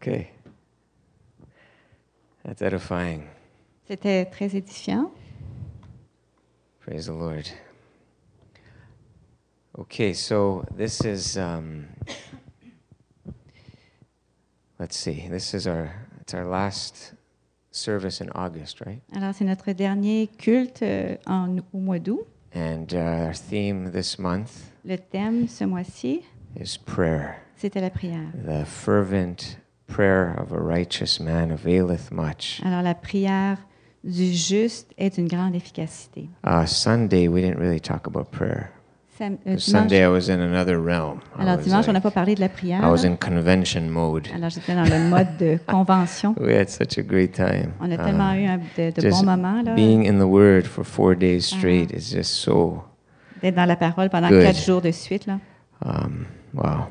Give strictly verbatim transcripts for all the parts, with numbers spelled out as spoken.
Okay. That's edifying. C'était très édifiant. Praise the Lord. Okay, so this is, um, let's see, this is our, it's our last service in August, right? Alors, c'est notre dernier culte euh, en, au mois d'août. And uh, our theme this month Le thème ce mois-ci, is prayer. c'était la prière. The fervent prayer of a righteous man availeth much. Alors, la prière du juste est d'une grande efficacité. Uh, Sunday, we didn't really talk about prayer. Sam- euh, Sunday, I dimanche, was in another realm. I alors, was, dimanche, on n'a like- pas parlé de la prière. I was in convention mode. Alors, j'étais dans le mode de convention. We had such a great time. On a tellement Uh, eu un- de, de just bons moments, là, being in the Word for four days straight Uh-huh. is just so, d'être dans la parole pendant Good. quatre jours de suite. Là. um, wow.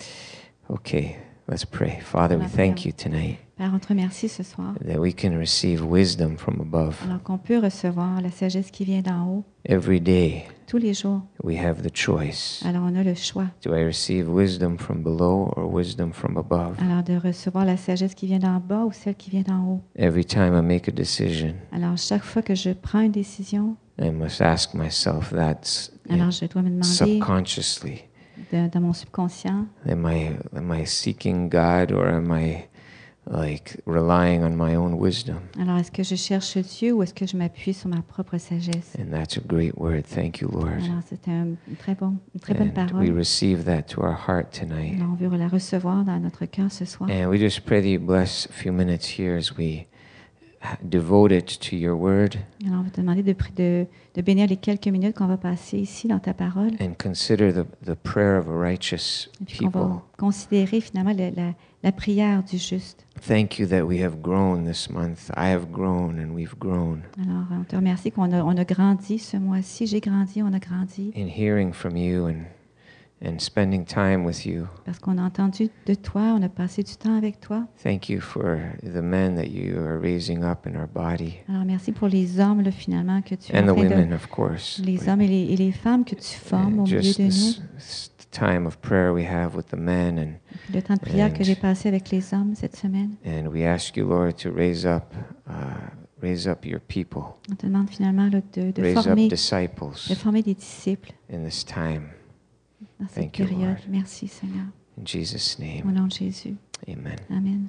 Okay, let's pray. Father, we Alors, thank prions. you tonight Père, on te remercie ce soir. that we can receive wisdom from above. Alors qu'on peut recevoir la sagesse qui vient d'en haut Every day, tous les jours. we have the choice. Alors on a le choix. Do I receive wisdom from below or wisdom from above? Alors de recevoir la sagesse qui vient d'en bas ou celle qui vient d'en haut. Every time I make a decision, Alors chaque fois que je prends une décision, I must ask myself that s- alors je dois me demander subconsciously. de- dans mon subconscient, Am I am I seeking God or am I like relying on my own wisdom? alors est-ce que je cherche Dieu ou est-ce que je m'appuie sur ma propre sagesse? And that's a great word. Thank you, Lord. Alors c'est un, une très, bon, une très bonne And we parole. receive that to our heart tonight. Alors on veut la recevoir dans notre cœur ce soir. And we just pray that you bless a few minutes here as we devote it to your word Alors on va te demander de, pri- de, de bénir les quelques minutes qu'on va passer ici dans ta parole. and consider the, the prayer of a righteous Et puis qu'on people. va considérer finalement la, la, la prière du juste. Thank you that we have grown this month. I have grown and we've grown Alors, on te remercie qu'on a, on a grandi ce mois-ci. J'ai grandi, on a grandi. in hearing from you and and spending time with you. Parce qu'on a entendu de toi, on a passé du temps avec toi. Thank you for the men that you are raising up in our body Alors, merci pour les hommes, là, finalement, que tu es and en the train women, de... of course. Les hommes et les, et les femmes que tu formes And au milieu just de nous. this, this time of prayer we have with the men, and Et puis le temps de prière que and- j'ai passé avec les hommes cette semaine. and we ask you, Lord, to raise up, uh, raise up your people, On te demande finalement là, de, de, raise up former, disciples de former des disciples in this time. dans cette Thank you, période. Lord. Merci, Seigneur. In Jesus' Au name, nom de Jésus. Amen. Amen.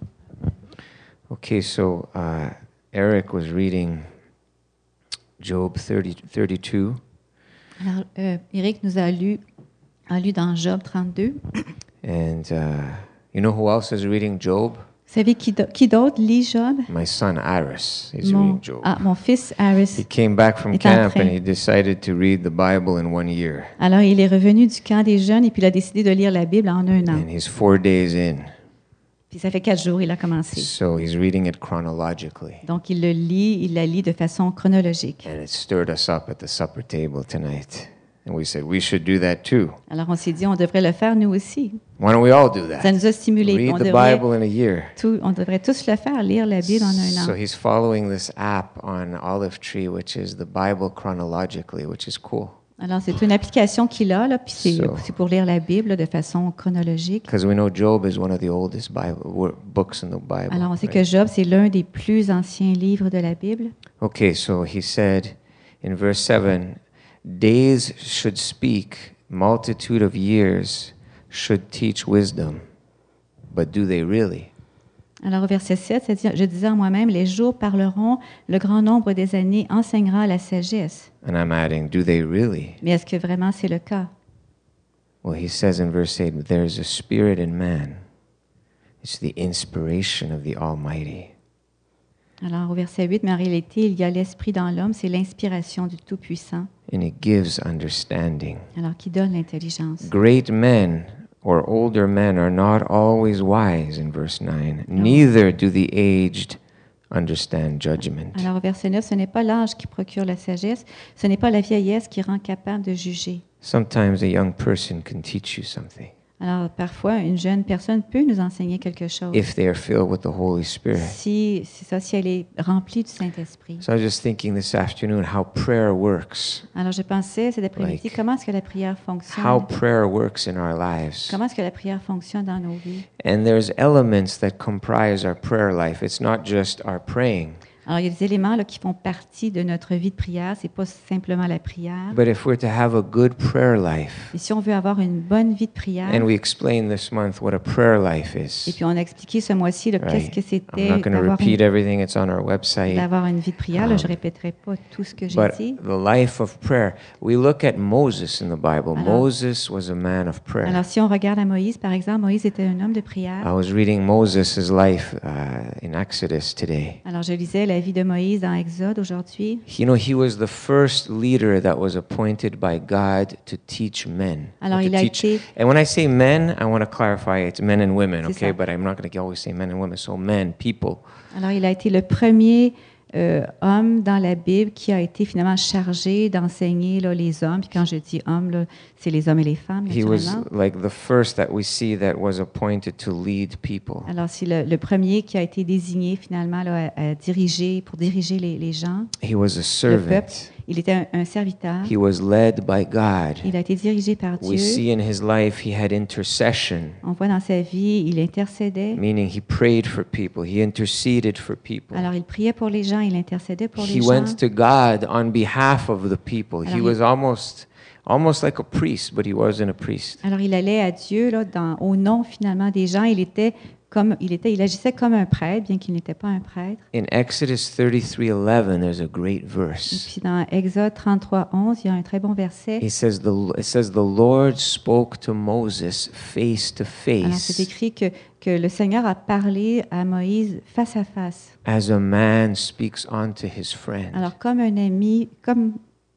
Okay, so uh, Eric was reading Job thirty, thirty-two. Alors, euh, Éric nous a lu, a lu dans Job trente-deux. And uh, you know who else is reading Job? Vous savez qui, do- qui d'autre lit Job? My son Aris is Mon, reading Job. ah, mon fils Harris. He came back from est en camp train. and he decided to read the Bible in one year. Alors, il est revenu du camp des jeunes et puis il a décidé de lire la Bible en un an. And he's four days in. Puis ça fait quatre jours, il a commencé. So he's reading it chronologically. Donc, il le lit, il la lit de façon chronologique. And it stirred us up at the supper table tonight. And we said, we should do that too. Alors, on s'est dit, on devrait le faire nous aussi. Why don't we all do Ça that? nous a stimulés. Read On the devrait, Bible in a year. tout- on devrait tous le faire, lire la Bible en un So an. he's following this app on Olive Tree, which is the Bible chronologically, which is cool. Alors, c'est une application qu'il a, là, puis c'est So- c'est pour lire la Bible là, de façon chronologique. Because we know Job is one of the oldest Bible wo- books in the Bible. Alors, on sait que right? Job, c'est l'un des plus anciens livres de la Bible. Okay, so he said in verse seven, days should speak, multitude of years should teach wisdom. But do they really? Alors, au verset sept, ça dit, je disais en moi-même, les jours parleront, le grand nombre des années enseignera la sagesse. And I'm adding, do they really? Mais est-ce que vraiment c'est le cas? Well, he says in verse eight, there's a spirit in man. It's the inspiration of the Almighty. Alors, au verset huit, mais en réalité, il y a l'esprit dans l'homme, c'est l'inspiration du Tout-Puissant, And it gives understanding. alors qui donne l'intelligence. Great men or older men are not always wise, in verse nine. Neither do the aged understand judgment. Alors, au verset neuf, ce n'est pas l'âge qui procure la sagesse, ce n'est pas la vieillesse qui rend capable de juger. Sometimes a young person can teach you something. Alors, parfois, une jeune personne peut nous enseigner quelque chose. if they are filled with the Holy Spirit. Si, c'est ça, si elle est remplie du Saint-Esprit. So I was just thinking this afternoon how prayer works, Alors, je pensais cet après-midi, Like, comment est-ce que la prière how fonctionne? prayer works in our lives. Comment est-ce que la prière fonctionne dans nos vies? And there's elements that comprise our prayer life. It's not just our praying, Alors, il y a des éléments là, qui font partie de notre vie de prière. C'est pas simplement la prière. but if we're to have a good prayer life, Et si on veut avoir une bonne vie de prière, and we explained this month what a prayer life et is. puis on a expliqué ce mois-ci là, qu'est-ce Right. que I'm c'était not going to d'avoir repeat une, everything, it's on our website. d'avoir une vie de prière. Là, Um, je répéterai pas tout ce que j'ai But dit. the life of prayer, we look at Moses in the Bible. Alors- Moses was a man of prayer. Alors, si on regarde à Moïse, par exemple, Moïse était un homme de prière. I was reading Moses' life uh, in Exodus today. Alors, je lisais la vie de Moïse dans Exode aujourd'hui. You know, he was the first leader that was appointed by God to teach men. Alors, to il a teach- été- And when I say men, I want to clarify it's men and women, C'est okay? ça. But I'm not going to always say men and women. So men, people. Alors, il a été le premier euh, homme dans la Bible qui a été finalement chargé d'enseigner là, les hommes. Puis quand je dis hommes, là, c'est les hommes et les femmes, He was naturellement. like the first that we see that was appointed to lead people. Alors, c'est le, le premier qui a été désigné finalement là, à, à diriger, pour diriger les, les gens, He was a le peuple. servant. Il était un, un serviteur. He was led by God. Il a été dirigé par We Dieu. see in his life he had intercession, On voit dans sa vie, il intercédait. meaning he prayed for people, he interceded for people. Alors, il priait pour les gens, il intercédait pour les He gens. went to God on behalf of the people. He Alors, was il- almost almost like a priest, but he wasn't a priest. Alors, il allait à Dieu là, dans, au nom finalement des gens. Il était comme il était, il agissait comme un prêtre, bien qu'il n'était pas un prêtre. In Exodus thirty-three eleven, there's a great Et verse. puis dans Exode trente-trois, onze, il y a un très bon verset. He says the it says the Lord spoke to Moses face to Alors, c'est face, écrit que, que le Seigneur a parlé à Moïse face à face. as a man speaks unto his friend, Alors, comme un ami, comme,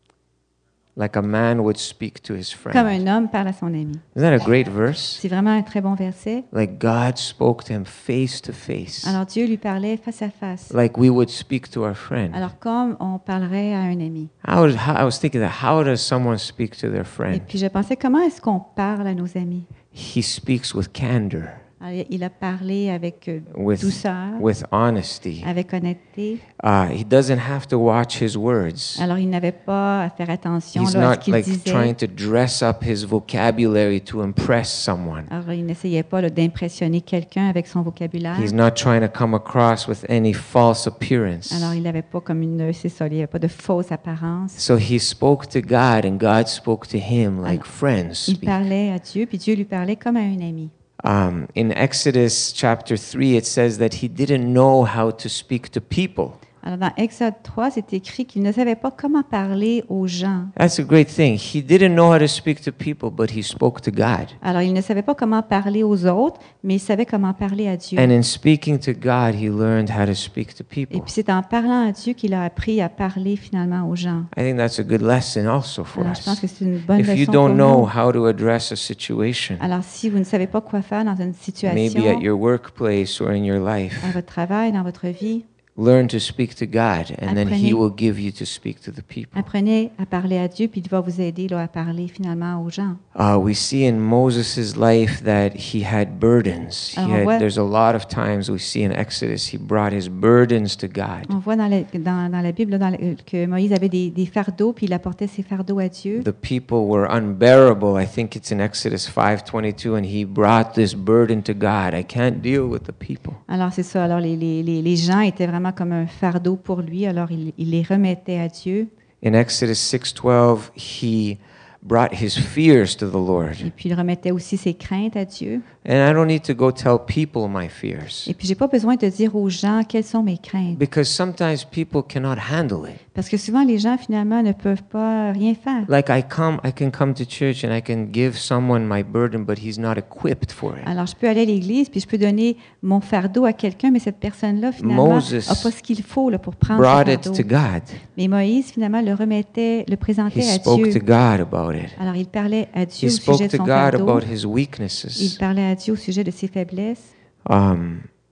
like a man would speak to his comme friend. un homme parle à son ami. Isn't that a great verse? C'est vraiment un très bon verset. Like God spoke to him face to face, Alors, Dieu lui parlait face à face. like we would speak to our friend. Alors, comme on parlerait à un ami. I was, I was thinking that how does someone speak to their Et friend? puis, je pensais, comment est-ce qu'on parle à nos amis? He speaks with candor, Alors, il a parlé avec euh, with, douceur, with honesty. avec honnêteté. Uh, he doesn't have to watch his words. Alors, il n'avait pas à faire attention He's là, à ce not qu'il like disait. trying to dress up his vocabulary to impress someone. Alors, il n'essayait pas là, d'impressionner quelqu'un avec son vocabulaire. He's not trying to come across with any false appearance. Alors, il n'avait pas comme une, c'est ça, il n'y avait pas de fausse apparence. So he spoke to God and God spoke to him like Alors, friends Il speak. parlait à Dieu, puis Dieu lui parlait comme à un ami. Um, in Exodus chapter three, it says that he didn't know how to speak to people. Alors, dans Exode trois, c'est écrit qu'il ne savait pas comment parler aux gens. That's a great thing. He didn't know how to speak to people, but he spoke to God. Alors, il ne savait pas comment parler aux autres, mais il savait comment parler à Dieu. And in speaking to God, he learned how to speak to Et people. puis, c'est en parlant à Dieu qu'il a appris à parler finalement aux gens. I think that's a good lesson also for Alors, je pense us. que c'est une bonne If you leçon don't pour know nous. how to address a situation, Alors, si vous ne savez pas quoi faire dans une maybe situation, at your workplace or in your life, dans votre travail, dans votre vie, learn to speak to God, and then He Apprenez. will give you to speak to the people. apprenez à parler à Dieu, puis il va vous aider là, à parler finalement aux gens. Uh, we see in Moses' life that he had burdens. He Alors, on had, voit- there's a lot of times we see in Exodus he brought his burdens to God. On voit dans la, dans, dans la Bible là, dans la- que Moïse avait des, des fardeaux, puis il apportait ses fardeaux à Dieu. The people were unbearable. I think it's in Exodus five twenty-two, and he brought this burden to God. I can't deal with the people. Alors c'est ça, alors les, les, les, les gens étaient vraiment comme un fardeau pour lui, alors il, il les remettait à Dieu. In Exodus six twelve, he brought his fears to the Lord. Et puis il remettait aussi ses craintes à Dieu. And I don't need to go tell people my fears, Et puis j'ai pas besoin de dire aux gens quelles sont mes craintes. because sometimes people cannot handle it. Parce que souvent les gens finalement ne peuvent pas rien faire. Like I come, I can come to church and I can give someone my burden, but he's not equipped for it. Alors je peux aller à l'église, puis je peux donner mon fardeau à quelqu'un, mais cette personne-là finalement Moses n'a pas ce qu'il faut là, pour prendre Brought ce it fardeau. to God. Mais Moïse finalement le remettait, le He présentait à spoke Dieu. to God about it. Alors il parlait à Dieu He au spoke sujet de to son God fardeau. about his Il weaknesses. parlait à Dieu au sujet de ses faiblesses. Um,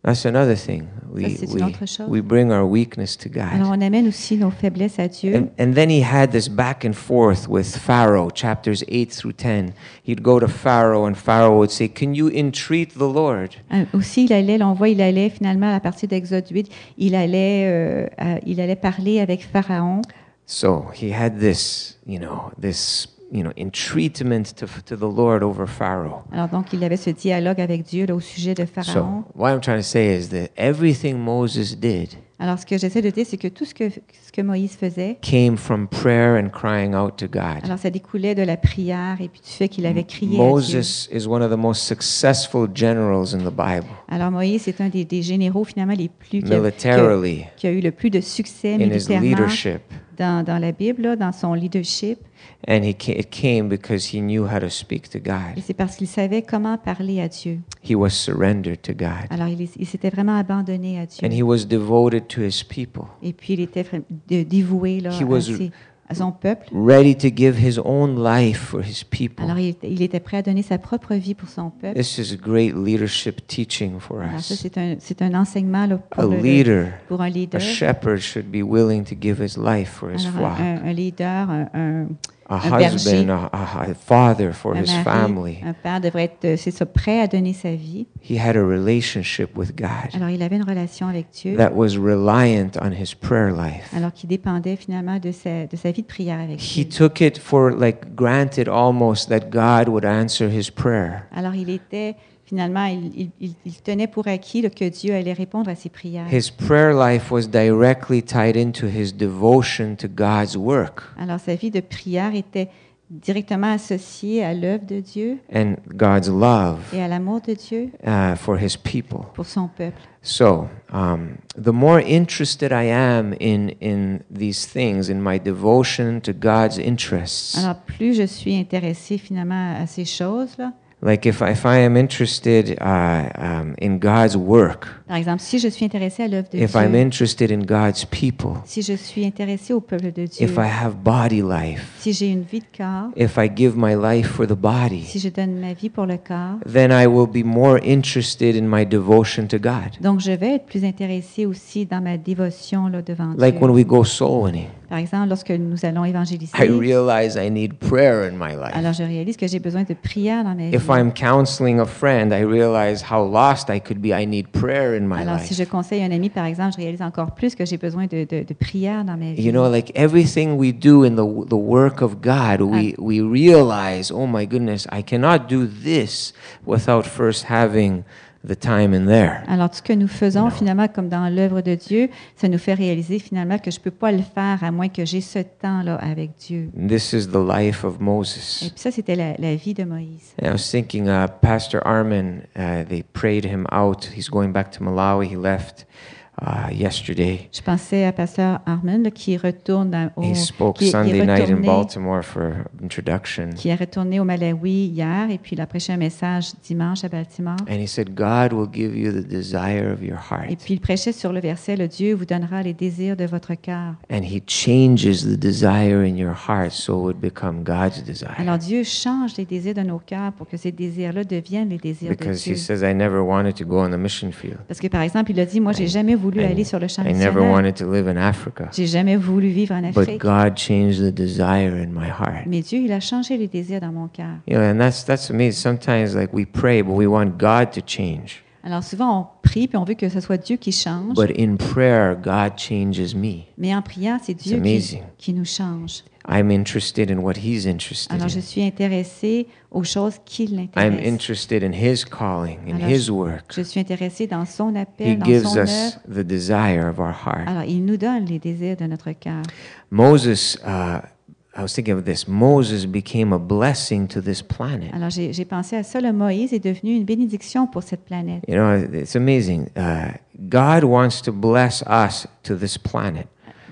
That's another thing. Ça, We, c'est une we, autre chose. we bring our weakness to Alors, God. on amène aussi nos faiblesses à Dieu. And, and then he had this back and forth with Pharaoh, chapters eight through ten. He'd go to Pharaoh, and Pharaoh would say, "Can you entreat the Lord?" Euh, aussi, il allait, là, on voit, il allait finalement, à partir d'Exode huit, il allait, euh, à- il allait parler avec Pharaon. So he had this, you know, this, you know, entreatment to, to the Lord over Pharaoh. Alors, donc, il avait ce dialogue avec Dieu là, au sujet de Pharaon. So what I'm trying to say is that everything Moses did Alors, ce que j'essaie de dire, c'est que tout ce que, ce que Moïse faisait, came from prayer and crying out to God. alors ça découlait de la prière et puis du fait qu'il avait crié à Dieu. Moses is one of the most successful generals in the Bible, Alors, Moïse est un des, des généraux finalement les plus qui a, qui a- militarily, qui a eu le plus de succès in his militairement leadership. dans, dans la Bible, là, dans son leadership. And he ca- it came because he knew how to speak to Et God. c'est parce qu'il savait comment parler à Dieu. He was surrendered to God. Alors, il, il s'était vraiment abandonné à Dieu. And he was devoted to his people, Et puis, il était vra- de- dévoué là, He à, was- ses- à son peuple. ready to give his own life for his people. Alors, il, était- il était prêt à donner sa propre vie pour son peuple. This is great leadership teaching for Alors, ça, us. c'est un, c'est un enseignement là, A pour, le- le- leader, pour un a leader. shepherd should be willing to give his life for his Alors, flock. un, un leader, un, un- A un berger, husband, a, a a father for un his mari, family. un père devrait être, euh, c'est ça, prêt à donner sa vie. He had a relationship with God Alors, il avait une relation avec Dieu, that was reliant on his prayer life. alors qui dépendait finalement de sa, de sa vie de prière avec He Dieu. took it for like granted almost that God would answer his prayer. Alors, il était, finalement, il, il- il- il tenait pour acquis là, que Dieu allait répondre à ses prières. His prayer life was directly tied into his devotion to God's work Alors, sa vie de prière était directement associée à l'œuvre de Dieu and God's love et à l'amour de Dieu uh, for his people. pour son peuple. So, um, the more interested I am in, in these things, in my devotion to God's interests, Alors, plus je suis intéressée finalement à ces choses-là, like if I, if I am interested uh, um, in God's work, par exemple, si je suis intéressée à l'œuvre de if I'm Dieu, interested in God's people, si je suis intéressée au peuple de Dieu, if I have body life, si j'ai une vie de corps, if I give my life for the body, si je donne ma vie pour le corps, then I will be more interested in my devotion to God. donc je vais être plus intéressée aussi dans ma dévotion là, devant Like Dieu. when we go soul winning, Par exemple, lorsque nous allons évangéliser, I realize I need prayer in my life. alors je réalise que j'ai besoin de prière dans ma vie. If I'm counseling a friend, I realize how lost I could be. I need prayer in my Alors, si life. je conseille un ami, par exemple, je réalise encore plus que j'ai besoin de, de, de prière dans ma vie. You know, like everything we do in the, the work of God, we, we realize, oh my goodness, I cannot do this without first having the time in there. Alors, tout ce que nous faisons, finalement, comme dans l'œuvre de Dieu, ça nous fait réaliser, finalement, que je ne peux pas le faire à moins que j'ai ce temps-là avec Dieu. And this is the life of Et Moses. puis ça, c'était la, la vie de Moïse. And I was thinking, uh, Pastor Armin, uh, they prayed him out. He's going back to Malawi. He left uh, yesterday. Je pensais à Pasteur Armin, là, qui retourne à- au, He spoke qui, qui est Sunday night in retourné, Baltimore for introduction. qui est retourné au Malawi hier, et puis il a prêché un message dimanche à Baltimore. And he said, God will give you the desire of your Et heart. puis il prêchait sur le verset, le Dieu vous donnera les désirs de votre cœur. And he changes the desire in your heart so it would become God's desire. Alors Dieu change les désirs de nos cœurs pour que ces désirs-là deviennent les désirs de Because Dieu. he says, I never wanted to go on the mission field. Parce que par exemple, il a dit, moi, j'ai jamais voulu I- aller sur le champ I never missionnaire. wanted to live in Africa. J'ai jamais voulu vivre en But Afrique. God changed the desire in my heart. Mais Dieu, il a changé les désirs dans mon cœur. You know, and that's that's amazing. Sometimes like we pray, but we want God to change. Alors souvent, on prie puis on veut que ce soit Dieu qui change. But in prayer, God changes me. Mais en priant, c'est Dieu qui, amazing. qui nous change. I'm interested in what He's interested Alors je in. suis intéressée aux choses qui I'm l'intéressent. interested in His calling, in Alors, His work. Je suis intéressée dans son He appel, dans gives son us œuvre. the desire of our heart. Alors il nous donne les désirs de notre cœur. Moses, uh, I was thinking of this. Moses became a blessing to this planet. Alors j'ai j'ai pensé à ça, le Moïse est devenu une bénédiction pour cette planète. You know, it's amazing. Uh, God wants to bless us to this planet.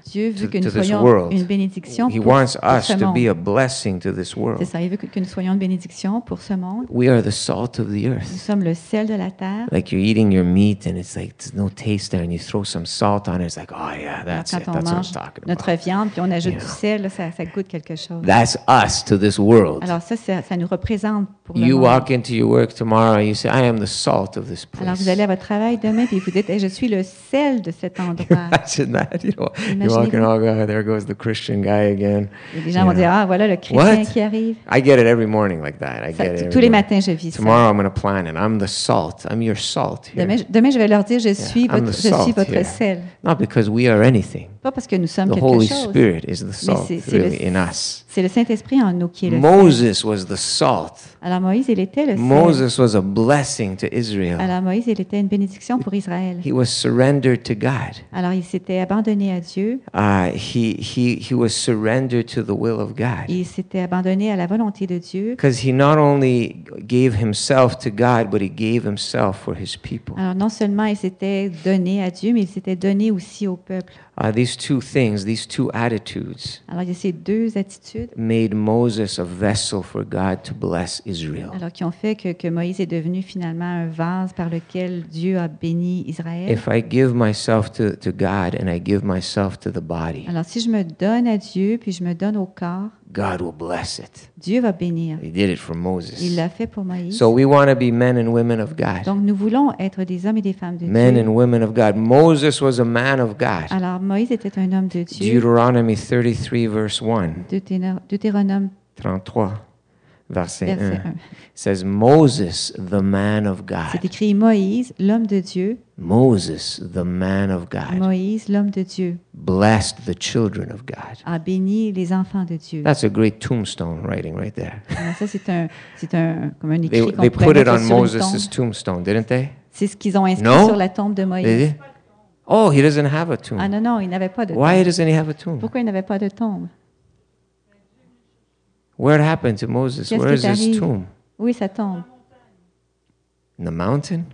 Dieu veut to, que nous to this soyons world. une bénédiction He pour, wants pour us ce to be monde. a blessing to this C'est world. ça, il veut que, que nous soyons une bénédiction pour ce monde. We are the salt of the Nous earth. sommes le sel de la terre. Like you're eating your meat and it's like there's no taste there, and you throw some salt on it. It's like, oh yeah, Alors, that's quand it. on That's what I'm mange talking notre about. viande puis on ajoute You du know. sel, là, ça, ça goûte quelque chose. That's us to this world. Alors ça, ça, ça nous représente pour le You monde. walk into your work tomorrow and you say, I am the salt of this Alors vous place. allez à votre travail demain puis vous dites, hey, je suis le sel de cet endroit. Imagine that. You know, you're Imaginez-vous. walking, oh God, there goes the Christian guy again. Et les gens vont Yeah. dire, ah voilà le chrétien What? qui arrive. I get it every morning like that. I Ça, get it. tous every les morning. matins, je vis ça. Tomorrow I'm going to plan it. I'm the salt. I'm your salt here. Demain, je- demain, je vais leur dire, je suis I'm votre, the je suis salt votre here. sel. Not because we are anything. Pas parce que nous sommes The quelque Holy chose. Spirit is the salt c'est- c'est le- really in us. C'est le Saint-Esprit en nous qui est le sel. Moses was the salt. Alors Moïse, il était le sel. Moses was a blessing to Israel. Alors Moïse, il était une bénédiction pour Israël. He was surrendered to God. Alors il s'était abandonné à Dieu. Uh, he, he, he was surrendered to the will of God. Il s'était abandonné à la volonté de Dieu. Because he not only gave himself to God, but he gave himself for his people. Alors non seulement il s'était donné à Dieu, mais il s'était donné aussi au peuple. Uh, these two things, these two attitudes, Alors il y a ces deux attitudes made Moses a vessel for God to bless Israel. alors qui ont fait que, que Moïse est devenu finalement un vase par lequel Dieu a béni Israël. If I give myself to, to God and I give myself to the body, Alors si je me donne à Dieu, puis je me donne au corps, God will bless it. Dieu va bénir. He did it for Il Moses. l'a fait pour Moïse. So we want to be men and women of God. Donc nous voulons être des hommes et des femmes de Men Dieu. and women of God. Moses was a man of God. Alors Moïse était un homme de Dieu. Deuteronomy thirty-three, verse one. Deuténo- Deutéronome thirty-three, verset verset one. un. It says, Moses, the man of God. C'est écrit Moïse, l'homme de Dieu. Moses, the man of God, Moïse, l'homme de Dieu, blessed the children of God. a béni les enfants de Dieu. That's a great tombstone writing right there. Alors ça, c'est un, c'est un, comme un They, écrit qu'on they pourrait put it mettre on sur une Moses' tombe. tombstone, didn't they? C'est ce qu'ils ont inscrit No? sur la tombe de They Moïse. did? Oh, he doesn't have a tomb. Ah non, non, il n'avait pas de Why tombe. doesn't he have a tomb? Pourquoi il n'avait pas de tombe? What happened to Moses? Qu'est-ce Where qui is his t'arrive? tomb? Oui, sa tombe. In the mountain?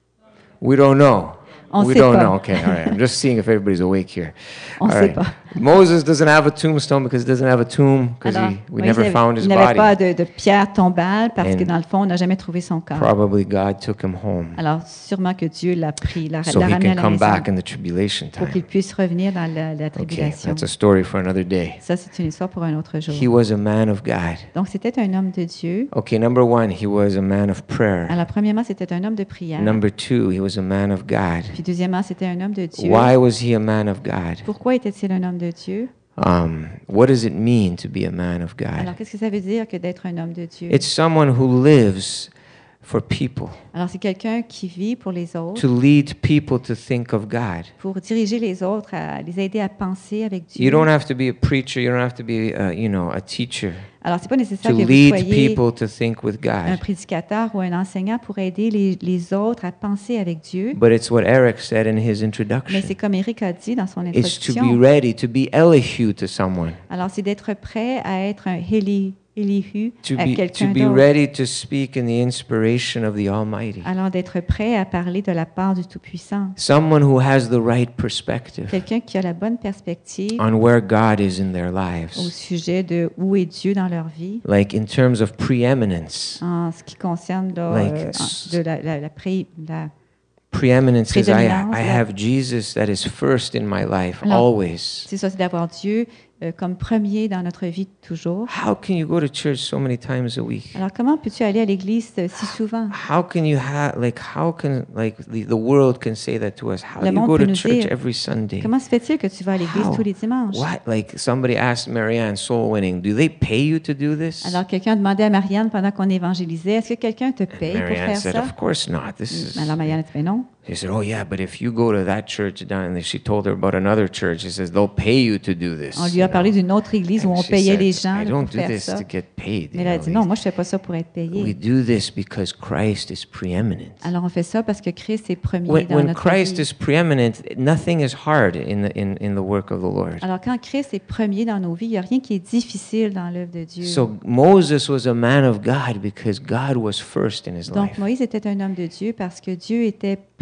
We don't know. On we sait don't pas. know. Okay, all right. I'm just seeing if everybody's awake here. On All sait right. pas. Moses doesn't have a tombstone because he doesn't have a tomb because Alors, we Moïse never avait- found his il n'avait pas body. de, de pierre tombale parce que And dans le fond, on n'a jamais trouvé son corps. Probably God took him home Alors, sûrement que Dieu l'a pris, l'a, so l'a he ramené à can la come maison back in the tribulation pour time. qu'il puisse revenir dans la, la Okay, tribulation. that's a story for another day. Ça, c'est une histoire pour un autre jour. He was a man of God. Donc, c'était un homme de Dieu. Okay, number one, he was a man of prayer. Alors, premièrement, c'était un homme de prière. Number two, he was a man of God. Puis, deuxièmement, c'était un homme de Dieu. Why was he a man of God? Pourquoi était-il un homme de Dieu? Um, what does it mean to be a man of Alors, God? qu'est-ce que ça veut dire que d'être un homme de Dieu? It's someone who lives for people, Alors, c'est quelqu'un qui vit pour les autres, to lead people to think of God. pour diriger les autres, à les aider à penser avec Dieu. You don't have to be a preacher, you don't have to be, uh, you know, a teacher Alors, c'est pas nécessaire to que vous lead soyez people to think with un God. prédicateur ou un enseignant pour aider les, les autres à penser avec Dieu. But it's what Eric said in his Mais introduction. c'est comme Eric a dit dans son It's to be introduction. ready, to be Elihu to someone. Alors, c'est d'être prêt à être un Éli- Élihu To à be, to quelqu'un be d'autre. ready to speak in the inspiration of the Almighty. Alors, d'être prêt à parler de la part du Tout-Puissant. Someone who has the right perspective Quelqu'un qui a la bonne perspective on where God is in their au lives. sujet de où est Dieu dans leur vie, Like in terms of preeminence. en ce qui concerne là, Like euh, s- en- de la, la, la, pré- la- Preeminence is I, Prédominance, I là. have Jesus that is first in my life, Alors, always. c'est ça, c'est d'avoir Dieu euh, comme premier dans notre vie toujours. How can you go to church so many times a week? Alors, comment peux-tu aller à l'église euh, si souvent? How can you have, like, how can, like, the, the world can say that to us? How Le do you monde go peut to nous church dire, every Sunday? Comment se fait-il que tu vas à l'église How? tous les dimanches? What? Like, somebody asked Marianne, soul winning, do they pay you to do this? Alors, quelqu'un demandait à Marianne pendant qu'on évangélisait, est-ce que quelqu'un te paye pour Marianne faire said, ça? of course not. This is. Alors, Marianne a dit, ben non. She said, oh yeah, but if you go to that church down, and she told her about another church. She says they'll pay you to do this. On lui you a parlé know. d'une autre église où And on she payait said, les gens I là, don't pour do faire this ça. to get paid. Mais you elle a know, dit, non, moi, je ne fais pas ça pour être we payé. do this because Christ is preeminent. Alors, on fait ça parce que Christ est premier When, dans when notre Christ vie. is preeminent, nothing is hard in the, in, in the work of the Lord. Alors, quand Christ est premier dans nos vies, il n'y a rien qui est difficile dans l'œuvre de Dieu. So Moses was a man of God because God was first in his Donc, life. Moïse était un homme de Dieu parce que Dieu était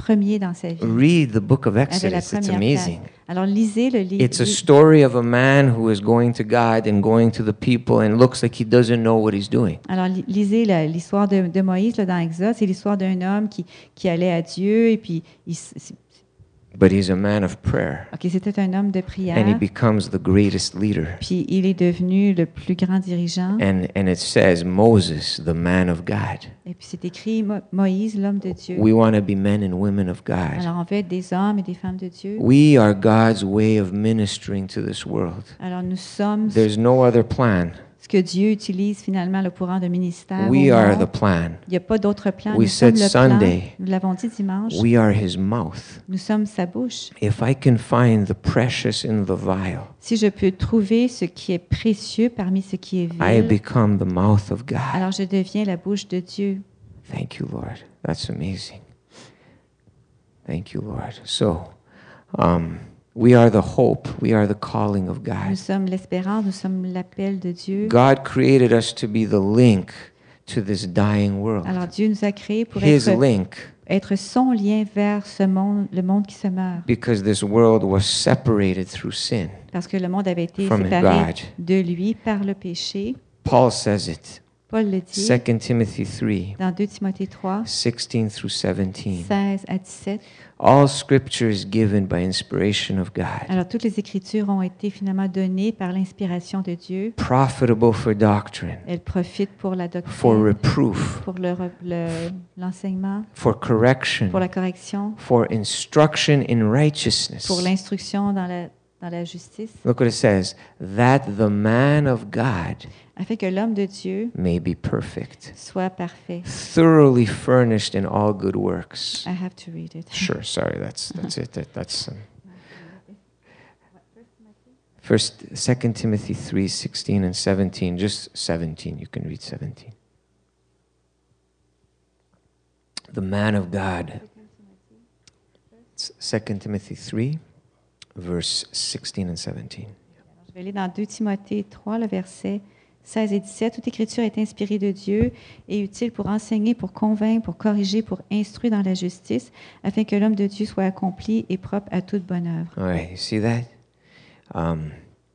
premier dans sa vie. Read the book of Avait la Exodus. It's première amazing. place. Alors lisez le livre. It's a story of a man who is going to God and going to the people and looks like he doesn't know what he's doing. Alors li- lisez la- l'histoire de, de Moïse là, dans Exode. C'est l'histoire d'un homme qui, qui allait à Dieu et puis il, s- c'est- But he's a man of prayer, ok, c'était un homme de and he prière. becomes the greatest leader. Puis il est devenu le plus grand dirigeant. And, and it says, Moses, the man of God. Et puis c'est écrit Mo- Moïse, l'homme de Dieu. We want to be men and women of God. Alors on veut être des hommes et des femmes de Dieu. We are God's way of ministering to this world. Alors nous sommes There's no other plan. ce que Dieu utilise finalement le courant de ministère. We au are monde. the plan. Il n'y a pas d'autre plan. We Nous sommes said le plan. Sunday. Nous l'avons dit dimanche. We are his mouth. Nous sommes sa bouche. If I can find the precious in the vial, Si je peux trouver ce qui est précieux parmi ce qui est I vil, become the mouth of God. alors je deviens la bouche de Dieu. Thank you, Lord. That's amazing. Thank you, Lord. So, um, we are the hope. We are the calling of Nous God. sommes l'espérance, nous sommes l'appel de Dieu. God created us to be the link to this dying world. Alors Dieu nous a créés pour His être, link, être son lien vers ce monde, le monde qui se meurt. because this world was separated through sin. Parce que le monde avait été From séparé God. de lui par le péché. Paul says it. Paul le dit Second Timothy three, dans deux Timothée trois, sixteen through seventeen. seize à dix-sept. All scripture is given by inspiration of God, Alors toutes les Écritures ont été finalement données par l'inspiration de Dieu. profitable for doctrine, Elles profitent pour la for doctrine, reproof, pour le re- le- l'enseignement, for correction, pour la correction, for instruction in pour righteousness. l'instruction dans la, dans la justice, Look what it says, that the man of God afin que l'homme de Dieu may be perfect, soit parfait. thoroughly furnished in all good works. I have to read it. Sure, sorry, that's that's it. That, that's um, First, Second Timothy three, sixteen and seventeen. Just seventeen. You can read seventeen. The man of God. It's Second Timothy three, verse sixteen and seventeen. Je vais aller dans deux Timothée trois, le verset seize et dix-sept. Toute écriture est inspirée de Dieu et utile pour enseigner, pour convaincre, pour corriger, pour instruire dans la justice, afin que l'homme de Dieu soit accompli et propre à toute bonne œuvre. All right, you see that? Um,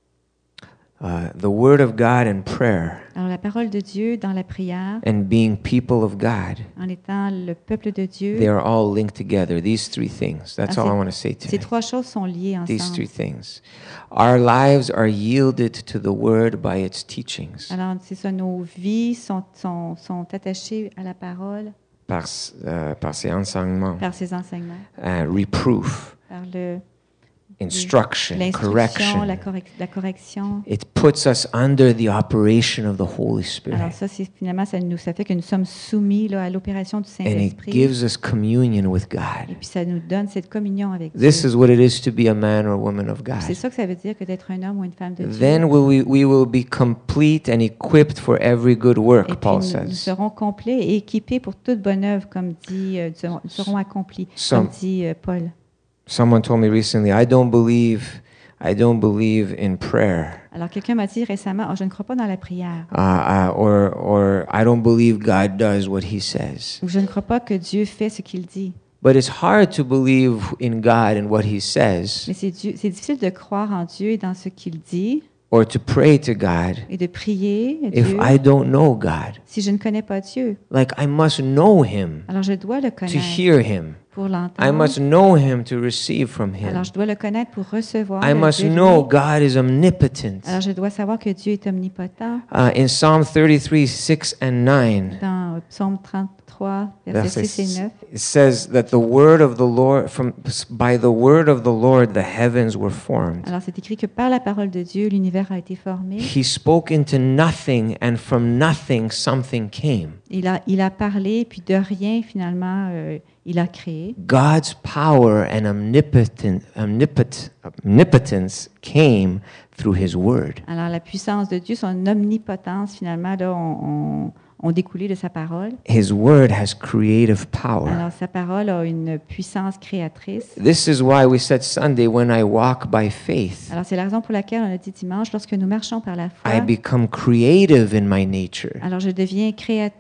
uh, the word of God and prayer Alors la parole de Dieu dans la prière, and being people of God, en étant le peuple de Dieu, they are all linked together. These three things. That's Ah, all I c'est- want to say ces today. trois choses sont liées These ensemble. three things. Our lives are yielded to the word by its teachings. Alors c'est ça, nos vies sont, sont, sont attachées à la parole Par, uh, par ses enseignements, par ses enseignements, uh, reproof, par le, instruction, l'instruction, correction. la, correc- la correction. It puts us under the operation of the Holy Alors Spirit. ça, c'est finalement, ça, nous, ça fait que nous sommes soumis là, à l'opération du And it Saint-Esprit. gives us communion with Et God. puis ça nous donne cette communion avec This Dieu. is what it is to be a man or woman of C'est God. ça que ça veut dire que d'être un homme ou une femme de Dieu. Then will we, we will be complete and equipped for every good Et work, puis Paul nous, nous says. serons complets et équipés pour toute bonne œuvre, comme dit, euh, nous serons, nous serons accomplis, Some- comme dit euh, Paul. Someone told me recently, I don't believe, I don't believe in prayer. Alors quelqu'un m'a dit récemment, oh, je ne crois pas dans la prière, Uh, uh, or, or I don't believe God does what he says. ou je ne crois pas que Dieu fait ce qu'il dit. But it's hard to believe in God and what he says, Mais c'est Dieu- c'est difficile de croire en Dieu et dans ce qu'il dit or to pray to God et de prier à if Dieu I don't know God. si je ne connais pas Dieu. Like I must know him Alors je dois le to connaître hear him. pour I l'entendre. must know him to receive from him. Alors je dois le connaître pour recevoir I de- must de lui. know God is omnipotent. Alors je dois savoir que Dieu est omnipotent. Uh, in Psalm thirty-three, six and nine, Dans Psaume trente-trois, versets six et neuf, it says that the word of the Lord, from by the word of the Lord, the heavens were formed. alors c'est écrit que par la parole de Dieu, l'univers a été formé. He spoke into nothing, and from nothing something came. Il a, il a parlé, puis de rien, finalement, euh, il a créé. God's power and omnipotent, omnipot, omnipotence came through His word. Alors la puissance de Dieu, son omnipotence, finalement, là, ont, ont- ont découlé de sa parole. His word has creative power. Alors sa parole a une puissance créatrice. This is why we said Sunday, when I walk by faith, Alors c'est la raison pour laquelle on a dit dimanche, lorsque nous marchons par la foi, I become creative in my nature. alors je deviens créa-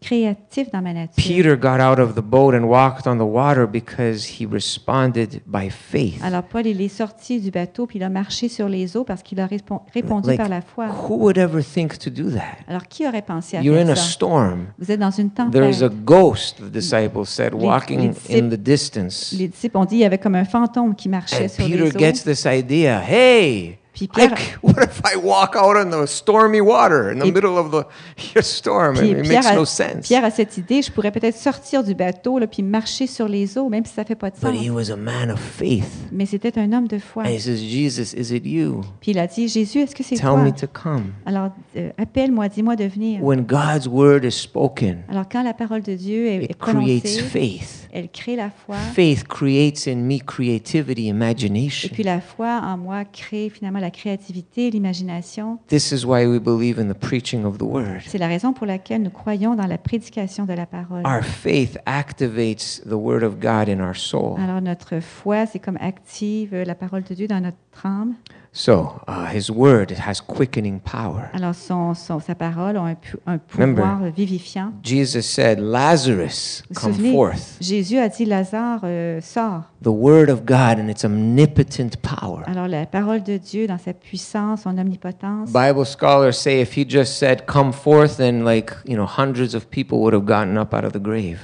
créatif dans ma nature. Peter got out of the boat and walked on the water because he responded by faith. Alors Paul, il est sorti du bateau puis il a marché sur les eaux parce qu'il a répon- répondu Like, par la foi. who would ever think to do that? Alors qui aurait pensé à You're in faire a ça? storm. Vous êtes dans une There's a tempête. ghost, the disciples said, Les- walking les in disciples- the distance. Les disciples ont dit il y avait comme un fantôme qui marchait And sur Peter les eaux. gets this idea, hey, Puis I Pierre, c- what if I walk out on the stormy water in the Et- middle of the storm? puis It Pierre, makes a, no sense. Pierre a cette idée, je pourrais peut-être sortir du bateau là, puis marcher sur les eaux, même si ça fait pas de sens. But he was a man of faith. Mais c'était un homme de foi. And he says, Jesus, is it you? Puis il a dit, Jésus, est-ce que c'est Tell toi? me to come. Alors, euh, appelle-moi, dis-moi de venir. When God's word is spoken, Alors, quand la parole de Dieu est, est it creates prononcée, faith. elle crée la foi. Faith creates in me creativity, Et imagination. puis la foi en moi crée finalement la créativité, l'imagination. This is why we believe in the preaching of the word. C'est la raison pour laquelle nous croyons dans la prédication de la parole. Our faith activates the word of God in our soul. Alors notre foi, c'est comme active la parole de Dieu dans notre âme. So, uh, his word has quickening power. Alors son, son- sa parole a un, pu- un Remember, pouvoir vivifiant. Jesus said, Lazarus, Vous vous come souvenez, forth. Jésus a dit, Lazare, euh, sort. The word of God and its omnipotent power. Alors la parole de Dieu dans sa puissance, son omnipotence. Bible scholars say if he just said, come forth, then like, you know, hundreds of people would have gotten up out of the grave.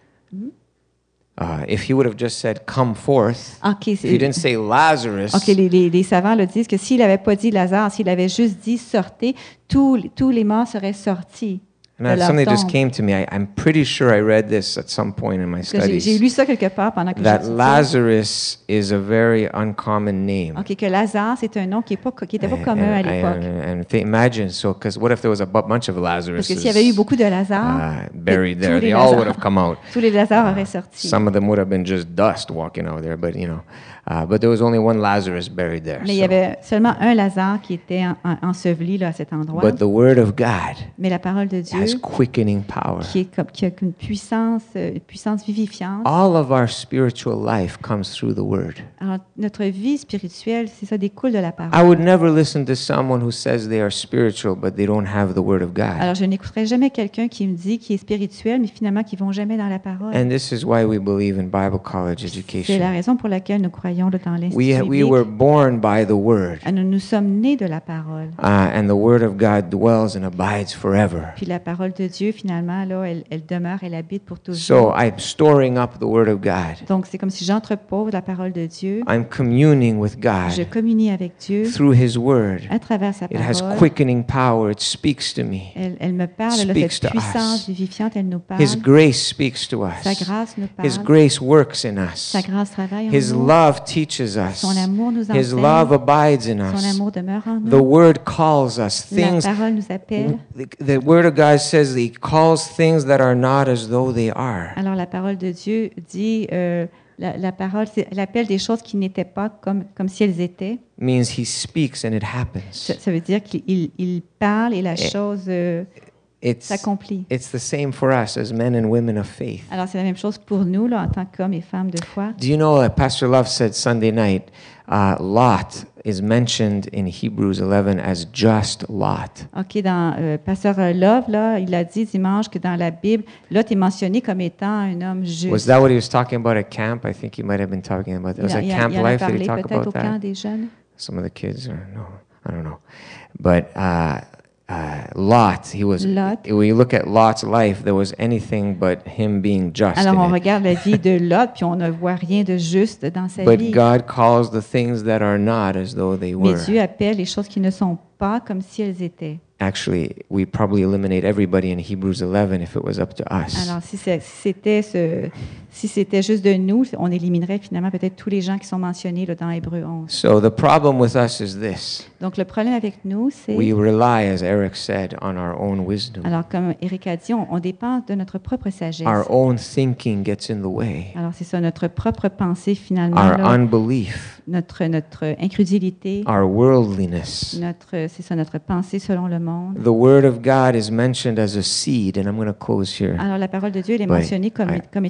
Uh, if he would have just said, come forth, Ok, if he c'est- didn't say Lazarus, ok, les, les- les savants le disent que s'il n'avait pas dit Lazare, s'il avait juste dit sortez, tous, les- tous les morts seraient sortis. and de that- leur something just tombe. came to me. I, I'm pretty sure I read this at some point in my Parce que J'ai j'ai studies. lu ça quelque part pendant que That j'étudiais. Lazarus is a very uncommon name. Ok, que Lazare, c'est un nom qui n'était pas commun à And, l'époque. and, and th- imagine, so, because what if there was a bu- bunch of Parce Lazarus que s'il y avait eu beaucoup de Lazare, uh, buried tous there? les They all Lazare- would have come out. tous les Lazare auraient sorti. Some of them would have been just dust walking out there, but you know, uh, but there was only one Lazarus buried there. Mais il y so- avait seulement un Lazare qui était en- en- enseveli là, à cet endroit. But the word of God Mais la parole de Dieu, has quickening power. qui, est comme, qui a une puissance, euh, une puissance vivifiante. All of our spiritual life comes through the word. Alors, notre vie spirituelle, c'est ça, découle de la parole. I would never listen to someone who says they are spiritual, but they don't have the word of God. Alors, je n'écouterai jamais quelqu'un qui me dit qu'il est spirituel, mais finalement qui ne vont jamais dans la parole. And this is why we believe in Bible college C'est la education. raison pour laquelle nous croyons là, dans We, l'Institut we were biblique. born by the word, Ah, Nous, nous sommes nés de la parole. uh, and the word of God dwells and abides forever. Puis la parole de Dieu, finalement, là, elle, elle demeure, elle habite pour toujours. So I'm storing up the word of God. Donc, c'est comme si j'entrepose la parole de Dieu. I'm communing with Je God communie avec Dieu through His word. à travers sa It has parole. quickening power. It speaks to me. Elle, elle me parle, elle a Speaks cette to puissance us. vivifiante, elle nous parle. His grace speaks to Sa us. grâce nous His parle. grace works in us. Sa grâce travaille en His nous. love teaches us. Son amour nous His enseigne. love abides in Son us. amour demeure en The nous. word calls us La things. parole nous appelle. The, the word of God says He calls things that are not as though they are. Alors la parole de Dieu dit, euh, la, la parole, c'est- elle appelle des choses qui n'étaient pas comme, comme si elles étaient. Means He speaks and it Ça, happens. ça veut dire qu'il il- il parle et la chose euh, It's s'accomplit. it's the same for us as men and women of faith. Alors c'est la même chose pour nous, là, en tant qu'hommes et femmes de foi. Do you know that Pastor Love said Sunday night, uh, Lot is mentioned in Hebrews eleven as just Lot. OK, dans euh, Pasteur Love, là, il a dit dimanche que dans la Bible, Lot est mentionné comme étant un homme juste. Was that what he was talking about at camp? I think he might have been talking about that. Il, Was a- that il a- camp il en a life? Did parlé he talk peut-être au about camp that? des jeunes. Some of the kids or no, I don't know. But uh, uh, Lot, he was. Lot. When you look at Lot's life, there was anything but him being just. Alors on in it. regarde la vie de Lot, puis on ne voit rien de juste dans sa But vie. God calls the things that are not as though they Mais were. Dieu appelle les choses qui ne sont pas comme si elles étaient. Actually, we probably eliminate everybody in Hebrews eleven if it was up to us. Alors, si c'est- si c'était ce, si c'était juste de nous, on éliminerait finalement peut-être tous les gens qui sont mentionnés là, dans Hébreux onze. So the problem with us is this. Donc, le problème avec nous, c'est, We rely, as Eric said, on our own wisdom. alors comme Eric a dit, on, on dépend de notre propre sagesse. Our own thinking gets in the way. Alors, c'est ça, notre propre pensée finalement, Our là, unbelief, notre, notre incrédulité, our worldliness. notre, c'est ça, notre pensée selon le monde. The word of God is mentioned as a seed, and I'm going to close here. Alors, la parole de Dieu, elle est Ouais. mentionnée comme, Ouais. comme étant une semence.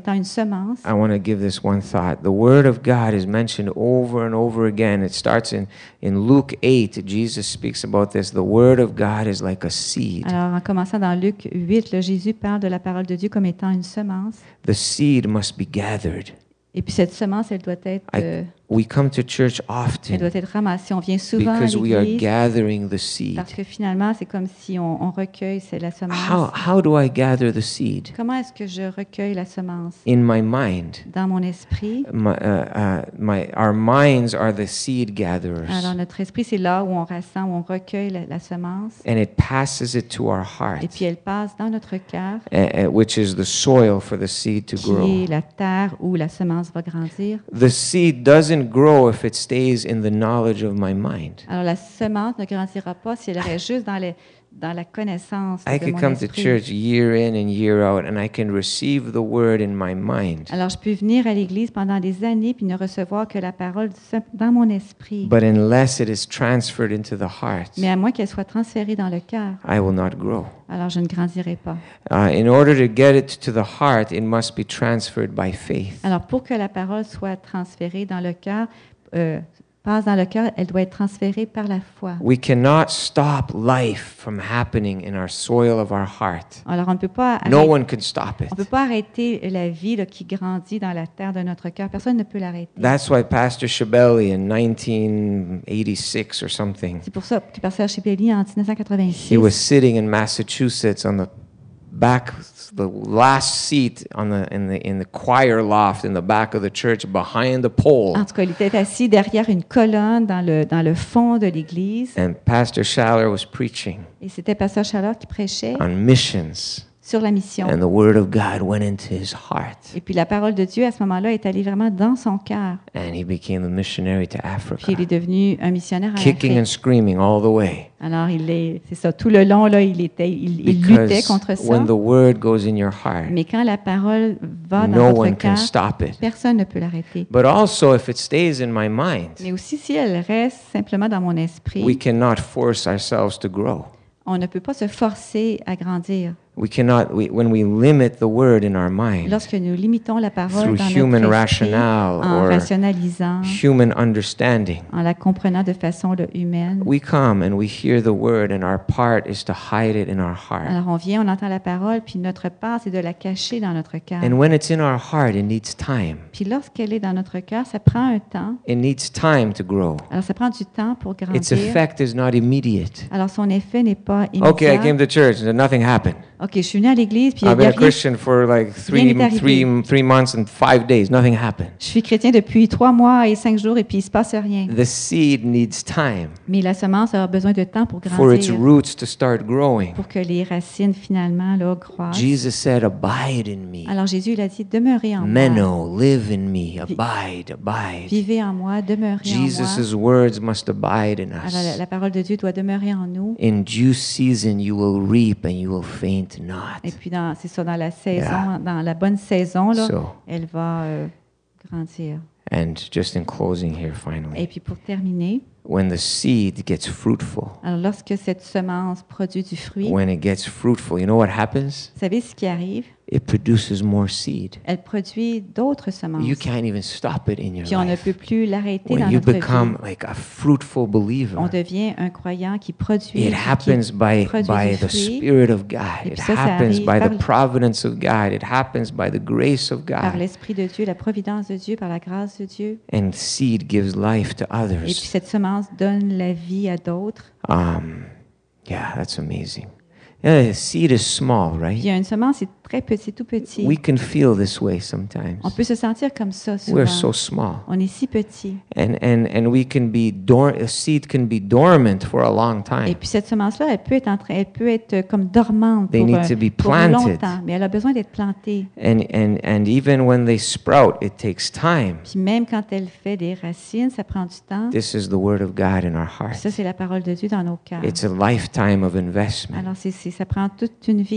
semence. I want to give this one thought. The Word of God is mentioned over and over again. It starts in, in Luke eight. Jesus speaks about this. The Word of God is like a seed. Alors, en commençant dans Luc huit, là, Jésus parle de la parole de Dieu comme étant une semence. The seed must be gathered. Et puis cette semence, elle doit être, euh, I, we come to church elle often doit être ramassée. On vient souvent à because we are l'église gathering the seed. parce que finalement, c'est comme si on, on recueille c'est la semence. How, how do I gather the seed? Comment est-ce que je recueille la semence? In my mind. Dans mon esprit. My, uh, uh, my, our minds are the seed gatherers. Alors, notre esprit, c'est là où on rassemble, où on recueille la, la semence. And it passes it to our heart, Et puis, elle passe dans notre cœur, uh, uh, which is the soil for the seed to qui grow. est la terre où la semence va grandir. The seed doesn't grow if it stays in the knowledge of my mind. Alors, la semence ne grandira pas si elle reste juste dans, les, dans la connaissance I de could mon come to esprit. church year in and year out, and I can receive the word in my mind. Alors, je peux venir à l'Église pendant des années puis ne recevoir que la parole dans mon esprit. But unless it is transferred into the heart, Mais à moins qu'elle soit transférée dans le cœur, I will not grow. alors je ne grandirai pas. Uh, in order to get it to the heart, it must be transferred by faith. Alors, pour que la parole soit transférée dans le cœur, euh, passe dans le cœur, elle doit être transférée par la foi. We cannot stop life from happening in our soil of our heart. Alors, on ne peut pas No arrêter, one can stop on peut it. pas arrêter la vie là, qui grandit dans la terre de notre cœur. Personne ne peut l'arrêter. That's why Pastor Shabeli in nineteen eighty-six or something, C'est pour ça que Pasteur Chibelli, en dix-neuf cent he quatre-vingt-six, was sitting in Massachusetts on the back, the last seat on the in the in the choir loft in the back of the church behind the pole. en tout cas, il était assis derrière une colonne dans le, dans le fond de l'église. And Pastor Schaller was preaching Et c'était Pasteur Chaleur qui prêchait on missions, sur la mission. and the word of God went into his heart, Et puis la parole de Dieu, à ce moment-là, est allée vraiment dans son cœur. and he became a missionary to Puis il Africa, est devenu un missionnaire en kicking and Afrique. screaming all the way. Alors, il est, c'est ça, tout le long, là, il, était, il, il luttait Because contre ça. when the word goes in your heart, Mais quand la parole va dans no votre one can cœur, stop it. personne ne peut l'arrêter. But also, if it stays in my mind, Mais aussi, si elle reste simplement dans mon esprit, we cannot force ourselves to grow. on ne peut pas se forcer à grandir. We cannot, we, when we limit the word in our mind, Lorsque nous limitons la parole Through dans human notre esprit, rationale en or rationalisant, human understanding, en la comprenant de façon là, humaine, we come and we hear the word, and our part is to hide it in our heart. alors on vient, on entend la parole, puis notre part, c'est de la cacher dans notre cœur. And when it's in our heart, it needs time. Puis lorsqu'elle est dans notre cœur, ça prend un temps. It needs time to grow. Alors ça prend du temps pour Its grandir. effect is not immediate. Alors son effet n'est pas immédiat. Okay, I came to church and nothing happened. OK, je suis venu à l'église, puis il I've y been a a rien. Christian for like three, n'est arrivé. three, three months and five days. Nothing happened. Je suis chrétien depuis trois mois et cinq jours, et puis il se passe rien. The seed needs time Mais la semence a besoin de temps pour for its grandir, roots to start growing. pour que les racines finalement là, croissent. Jesus said, "Abide in me. Alors Jésus il a dit, demeurez en moi. Meno, live in me. Abide, abide." Vivez en moi, demeurez en moi. Jesus' words must abide in Alors la, us. la parole de Dieu doit demeurer en nous. In due season you will reap and you will faint not. Et puis dans, c'est ça, dans la saison, Yeah. dans la bonne saison, là, So, elle va euh, grandir. and just in closing here, Et finally, puis pour terminer, when the seed gets fruitful, alors lorsque cette semence produit du fruit, when it gets fruitful, you know what happens? vous savez ce qui arrive? It produces more seed. Elle produit d'autres semences. You can't even stop it in your Puis on ne life. peut plus l'arrêter dans When you notre become vie. like a fruitful On believer, devient un croyant qui produit, it qui happens by, produit by du the fruit Spirit of God. Et It puis ça, ça happens arrive by par the le- providence of God. It happens by the grace of par God. l'Esprit de Dieu, la providence de Dieu, par la grâce de Dieu. And seed gives life to Et puis others. cette semence donne la vie à d'autres. Um, yeah, that's amazing. Yeah, seed is small, Puis il right? y a une semence, c'est très petit, tout petit. We can feel this way sometimes. On peut se sentir comme ça souvent. We're so small. On est si petit. And, and, and we can be, dor- a seed can be dormant for a long Et time. puis cette semence-là, elle peut être en train, elle peut être comme dormante They pour, need euh, to be pour planted. longtemps, mais elle a besoin d'être plantée. And, and, and even when they sprout, it takes time. Puis même quand elle fait des racines, ça prend du temps. This is the word of God in our Puis heart. ça, c'est la parole de Dieu dans nos cœurs. It's a lifetime of investment. Alors c'est, c'est- ça prend toute une vie.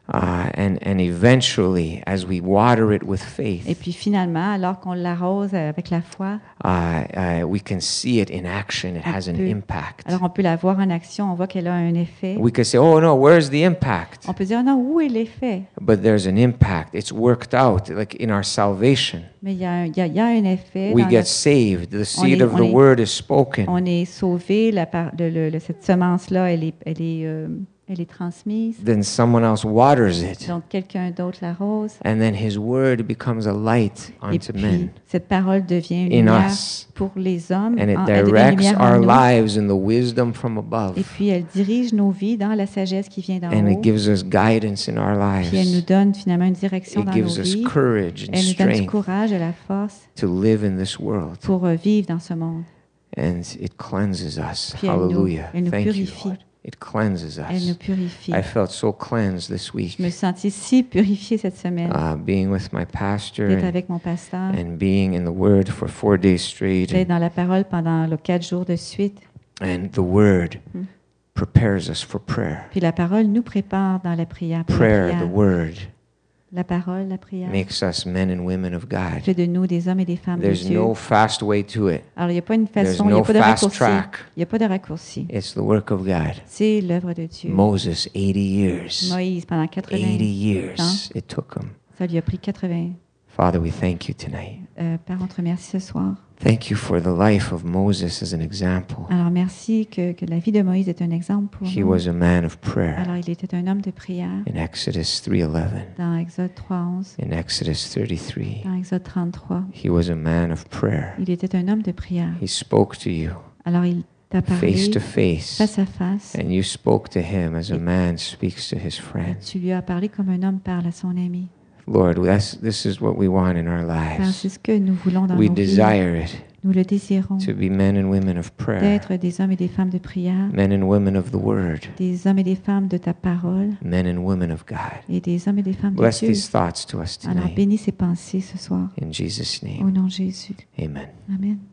Uh, and, and eventually, as we water it with faith, Et puis finalement, alors qu'on l'arrose avec la foi, uh, uh, we can see it in action. It has an peut- impact. alors on peut la voir en action, on voit qu'elle a un effet. We could say, oh no, where's the impact? On peut dire, non, où est l'effet? But there's an impact. It's worked out, like in our salvation. Mais il y a un, il y a, il y a un effet. We dans get notre- saved. The seed est- of on the est- word is spoken. on est sauvé, la par- le- le- le- cette semence-là, elle est, elle est, euh, elle est transmise. Then someone else waters it. Donc quelqu'un d'autre l'arrose. And then his word becomes a light Et unto puis men cette parole devient une in lumière us. pour les hommes. And it en- elle devient une directs lumière en our nous. lives in the wisdom from above. Et puis elle dirige nos vies dans la sagesse qui vient d'en And it haut. gives us guidance in our Puis elle nous lives. donne finalement une direction It dans gives nos us vies. courage and Elle nous donne du strength courage et la force to live in this world. pour euh, vivre dans ce monde. And it cleanses us. Puis elle nous- Hallelujah. elle nous Thank you, purifie. Lord. It cleanses Elle nous us. purifie. I felt so cleansed this week. Je me suis sentie si purifiée cette semaine Uh, being with my pastor d'être and, avec mon pasteur, and being in the Word for four days straight. d'être And, dans la parole pendant les quatre jours de suite. and the Word Mm. prepares us for prayer. Puis la parole nous prépare dans la prière. pour la Prayer, prière. the Word, La parole, la prière, makes us men and women of God. fait de nous des hommes et des femmes de There's Dieu. no fast way to it. Alors, il n'y a pas une There's façon, il n'y a no pas de fast raccourci. track. Il n'y a pas de raccourci. It's the work of God. C'est l'œuvre de Dieu. Moses, eighty years. Moïse, pendant quatre-vingts eighty ans, years it took him. ça lui a pris quatre-vingts. Father, we thank you tonight. Euh, Père, on te remercie ce soir. Thank you for the life of Moses as an example. Alors, merci que, que la vie de Moïse est un exemple pour He nous. was a man of prayer. Alors, il était un homme de prière In Exodus three eleven, dans Exode trois onze, in Exodus thirty-three, dans Exode trente-trois. he was a man of prayer. Il était un homme de prière. He spoke to you Alors, il t'a parlé face to face, face à face. and you spoke to him as a man speaks to his friend. Tu lui as parlé comme un homme parle à son ami. Lord, that's, this is what we want in our Père, lives. c'est ce que nous voulons dans We nos vies. desire it, Nous le désirons, to be men and women of prayer, d'être des hommes et des femmes de prière, men and women of the Word, des hommes et des femmes de ta parole men and women of God. et des hommes et des femmes de Bless Dieu. these thoughts to us Alors tonight. bénis ces pensées ce soir. In Jesus' Au name, nom de Jésus. amen. Amen.